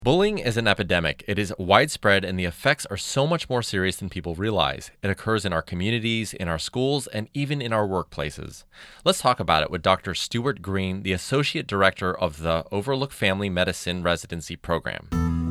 Bullying is an epidemic. It is widespread, and the effects are so much more serious than people realize. It occurs in our communities, in our schools, and even in our workplaces. Let's talk about it with Dr. Stuart Green, the Associate Director of the Overlook Family Medicine Residency Program.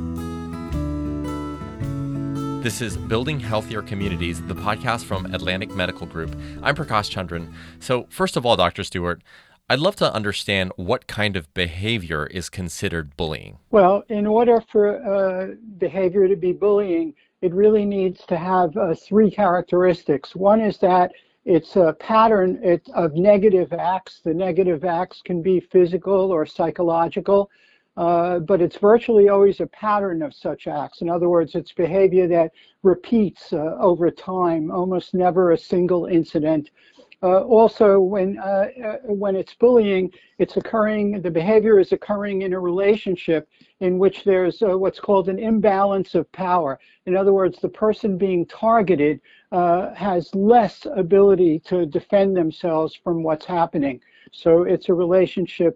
This is Building Healthier Communities, the podcast from Atlantic Medical Group. I'm Prakash Chandran. So, first of all, Dr. Stuart, I'd love to understand what kind of behavior is considered bullying. Well, in order for behavior to be bullying, it really needs to have three characteristics. One is that it's a pattern of negative acts. The negative acts can be physical or psychological, but it's virtually always a pattern of such acts. In other words, it's behavior that repeats over time, almost never a single incident. Also, when it's bullying, the behavior is occurring in a relationship in which there's what's called an imbalance of power. In other words, the person being targeted has less ability to defend themselves from what's happening. So it's a relationship,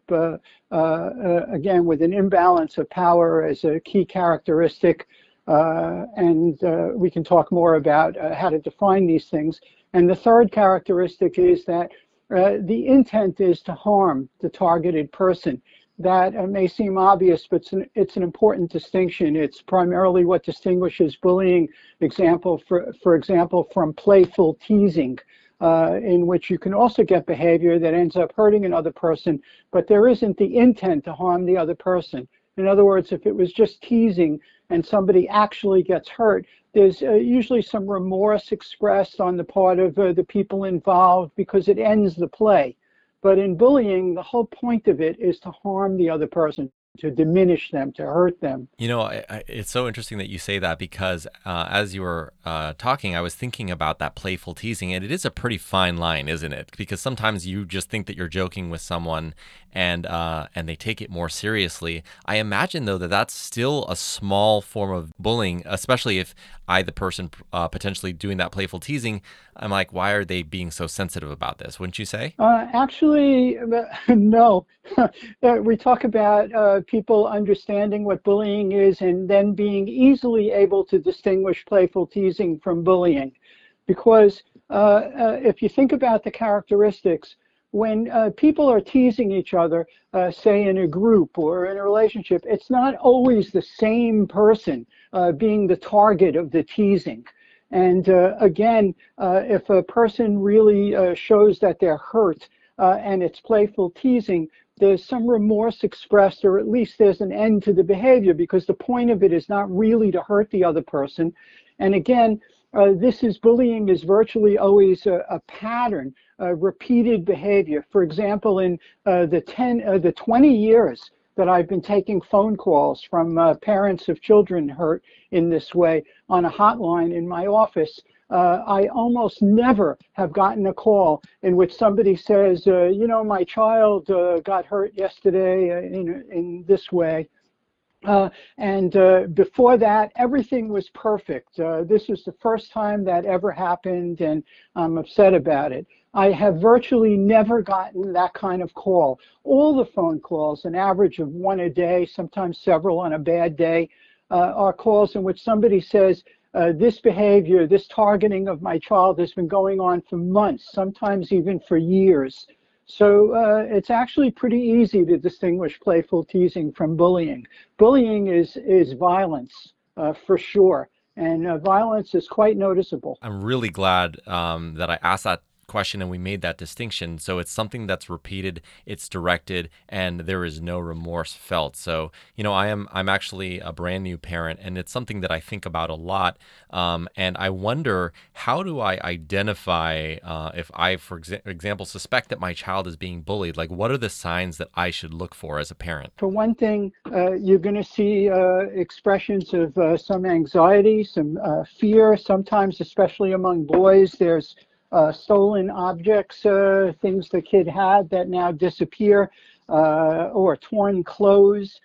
again, with an imbalance of power as a key characteristic. And we can talk more about how to define these things. And the third characteristic is that the intent is to harm the targeted person. That may seem obvious, but it's an important distinction. It's primarily what distinguishes bullying, for example, from playful teasing, in which you can also get behavior that ends up hurting another person, but there isn't the intent to harm the other person. In other words, if it was just teasing and somebody actually gets hurt, there's usually some remorse expressed on the part of the people involved because it ends the play. But in bullying, the whole point of it is to harm the other person, to diminish them, to hurt them. You know, it's so interesting that you say that because as you were talking, I was thinking about that playful teasing, and it is a pretty fine line, isn't it? Because sometimes you just think that you're joking with someone, and they take it more seriously. I imagine, though, that that's still a small form of bullying, especially if the person potentially doing that playful teasing, I'm like, why are they being so sensitive about this? Wouldn't you say? Actually, no. We talk about people understanding what bullying is and then being easily able to distinguish playful teasing from bullying. Because if you think about the characteristics, when people are teasing each other, say in a group or in a relationship, it's not always the same person being the target of the teasing. And again, if a person really shows that they're hurt and it's playful teasing, there's some remorse expressed, or at least there's an end to the behavior, because the point of it is not really to hurt the other person. And again, bullying is virtually always a pattern, repeated behavior. For example, in the 20 years that I've been taking phone calls from parents of children hurt in this way on a hotline in my office, I almost never have gotten a call in which somebody says, my child got hurt yesterday in this way. And before that, everything was perfect. This was the first time that ever happened, and I'm upset about it. I have virtually never gotten that kind of call. All the phone calls, an average of one a day, sometimes several on a bad day, are calls in which somebody says, this behavior, this targeting of my child has been going on for months, sometimes even for years. So it's actually pretty easy to distinguish playful teasing from bullying. Bullying is violence, for sure, and violence is quite noticeable. I'm really glad that I asked that question and we made that distinction. So it's something that's repeated, it's directed, and there is no remorse felt. So, I'm actually a brand new parent, and it's something that I think about a lot. And I wonder, how do I identify if I, for example, suspect that my child is being bullied? Like, what are the signs that I should look for as a parent? For one thing, you're going to see expressions of some anxiety, some fear, sometimes, especially among boys, there's stolen objects, things the kid had that now disappear, or torn clothes.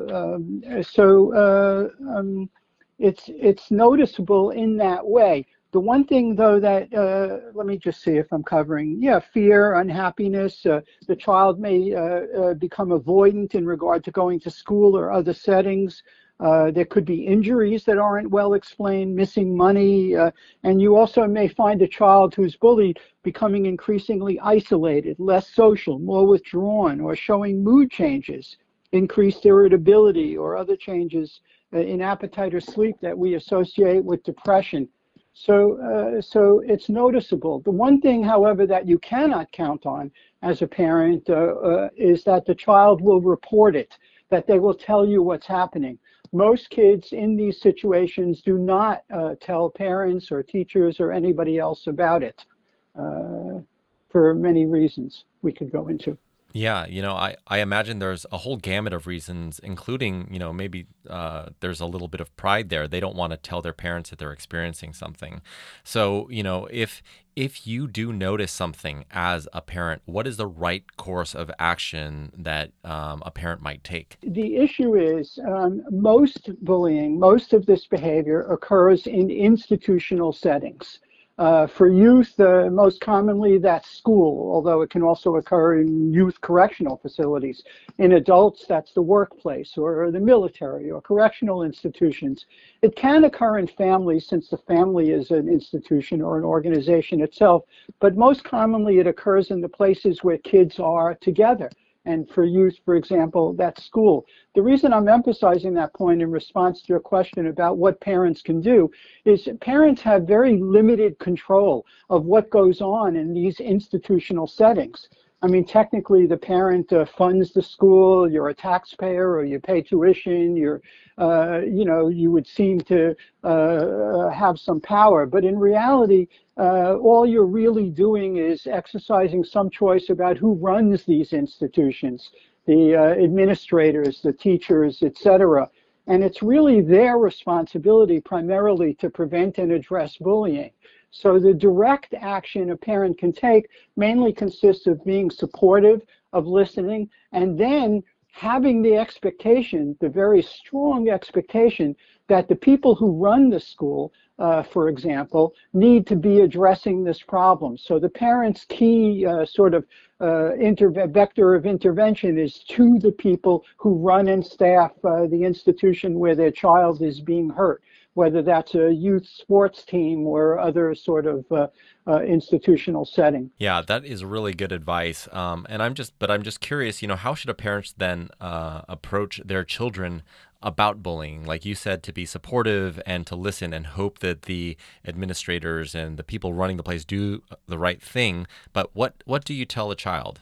It's noticeable in that way. The one thing, though, that let me just see if I'm covering. Yeah, fear, unhappiness. The child may become avoidant in regard to going to school or other settings. There could be injuries that aren't well explained, missing money, and you also may find a child who's bullied becoming increasingly isolated, less social, more withdrawn, or showing mood changes, increased irritability, or other changes in appetite or sleep that we associate with depression. So it's noticeable. The one thing, however, that you cannot count on as a parent is that the child will report it, that they will tell you what's happening. Most kids in these situations do not tell parents or teachers or anybody else about it for many reasons we could go into. Yeah, I imagine there's a whole gamut of reasons, including, maybe there's a little bit of pride there. They don't want to tell their parents that they're experiencing something. So, if you do notice something as a parent, what is the right course of action that a parent might take? The issue is most bullying, most of this behavior occurs in institutional settings. For youth, most commonly that's school, although it can also occur in youth correctional facilities. In adults, that's the workplace or the military or correctional institutions. It can occur in families since the family is an institution or an organization itself, but most commonly it occurs in the places where kids are together. And for youth, for example, that's school. The reason I'm emphasizing that point in response to your question about what parents can do is parents have very limited control of what goes on in these institutional settings. I mean, technically, the parent funds the school. You're a taxpayer, or you pay tuition. You would seem to have some power. But in reality, all you're really doing is exercising some choice about who runs these institutions, the administrators, the teachers, etc. And it's really their responsibility primarily to prevent and address bullying. So the direct action a parent can take mainly consists of being supportive, of listening, and then having the expectation, the very strong expectation, that the people who run the school, for example, need to be addressing this problem. So the parent's key vector of intervention is to the people who run and staff the institution where their child is being hurt, whether that's a youth sports team or other sort of institutional setting. Yeah, that is really good advice. And I'm just curious, how should a parent then approach their children about bullying? Like you said, to be supportive and to listen and hope that the administrators and the people running the place do the right thing. But what do you tell a child?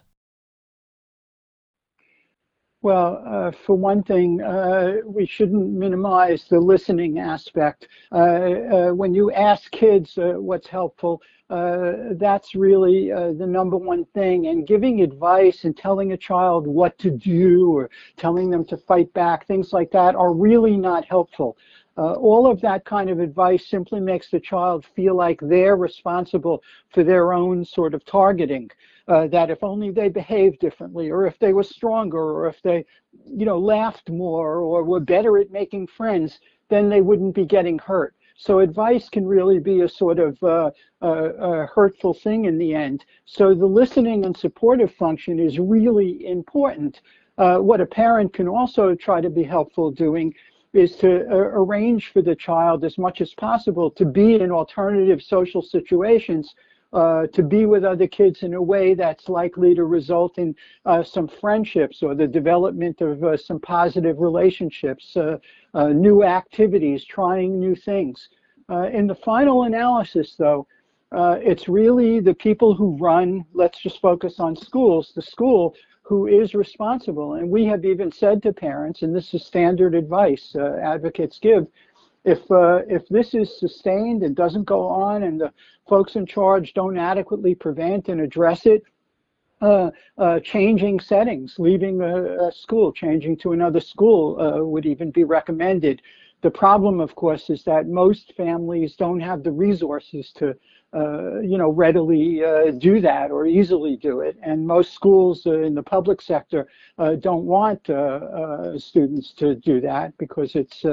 Well, for one thing, we shouldn't minimize the listening aspect. When you ask kids what's helpful, that's really the number one thing. And giving advice and telling a child what to do or telling them to fight back, things like that are really not helpful. All of that kind of advice simply makes the child feel like they're responsible for their own sort of targeting. That if only they behaved differently, or if they were stronger, or if they, laughed more, or were better at making friends, then they wouldn't be getting hurt. So advice can really be a sort of hurtful thing in the end. So the listening and supportive function is really important. What a parent can also try to be helpful doing is to arrange for the child as much as possible to be in alternative social situations, to be with other kids in a way that's likely to result in some friendships or the development of some positive relationships, new activities, trying new things. In the final analysis, though, it's really the people who run, let's just focus on schools, the school who is responsible. And we have even said to parents, and this is standard advice advocates give, if this is sustained and doesn't go on and the folks in charge don't adequately prevent and address it, changing settings, leaving a school, changing to another school would even be recommended. The problem, of course, is that most families don't have the resources to readily do that or easily do it. And most schools in the public sector don't want students to do that because it's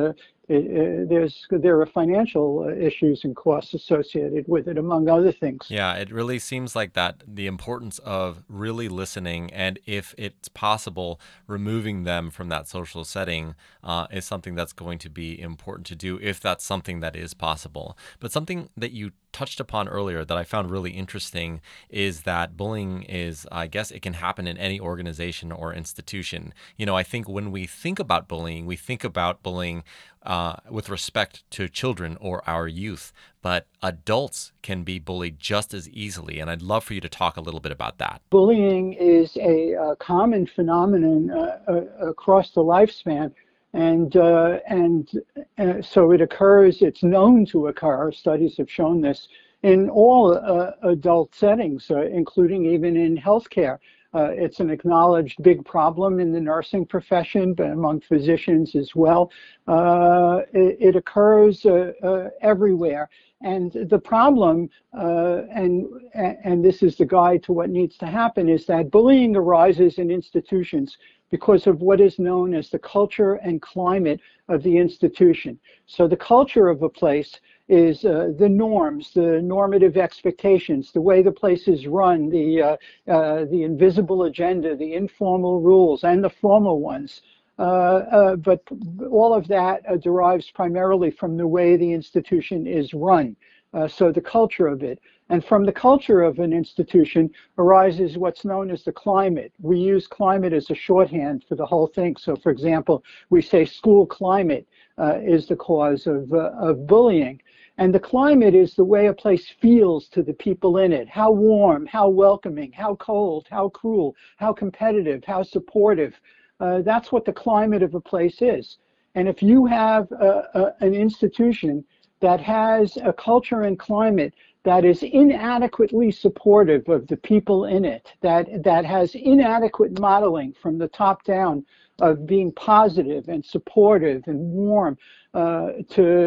there are financial issues and costs associated with it, among other things. Yeah, it really seems like that the importance of really listening and, if it's possible, removing them from that social setting is something that's going to be important to do if that's something that is possible. But something that you touched upon earlier that I found really interesting is that bullying is, I guess it can happen in any organization or institution. I think when we think about bullying, we think about bullying with respect to children or our youth, but adults can be bullied just as easily. And I'd love for you to talk a little bit about that. Bullying is a common phenomenon across the lifespan. And so it occurs, it's known to occur, studies have shown this, in all adult settings, including even in healthcare. It's an acknowledged big problem in the nursing profession, but among physicians as well. It occurs everywhere. And the problem, and this is the guide to what needs to happen, is that bullying arises in institutions because of what is known as the culture and climate of the institution. So the culture of a place is the norms, the normative expectations, the way the place is run, the invisible agenda, the informal rules, and the formal ones. But all of that derives primarily from the way the institution is run, so the culture of it. And from the culture of an institution arises what's known as the climate. We use climate as a shorthand for the whole thing. So, for example, we say school climate is the cause of bullying. And the climate is the way a place feels to the people in it. How warm, how welcoming, how cold, how cruel, how competitive, how supportive. That's what the climate of a place is. And if you have an institution that has a culture and climate that is inadequately supportive of the people in it, that has inadequate modeling from the top down of being positive and supportive and warm in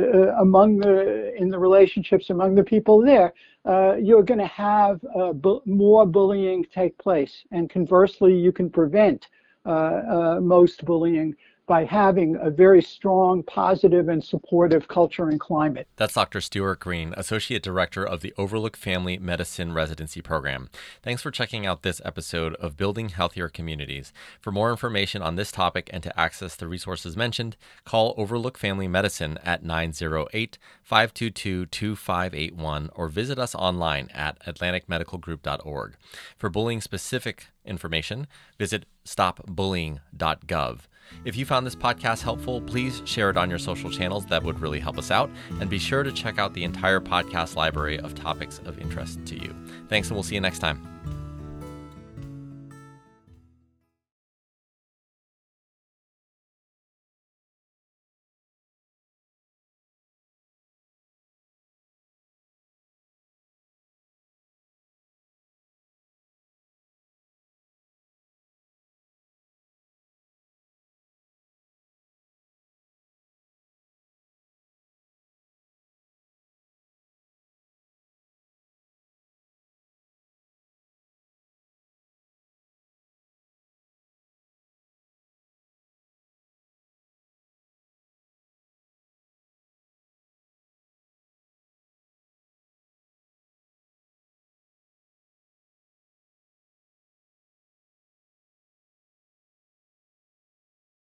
the relationships among the people there, you're going to have more bullying take place. And conversely, you can prevent most bullying by having a very strong, positive, and supportive culture and climate. That's Dr. Stuart Green, Associate Director of the Overlook Family Medicine Residency Program. Thanks for checking out this episode of Building Healthier Communities. For more information on this topic and to access the resources mentioned, call Overlook Family Medicine at 908-522-2581 or visit us online at atlanticmedicalgroup.org. For bullying-specific information, visit stopbullying.gov. If you found this podcast helpful, please share it on your social channels. That would really help us out. And be sure to check out the entire podcast library of topics of interest to you. Thanks, and we'll see you next time.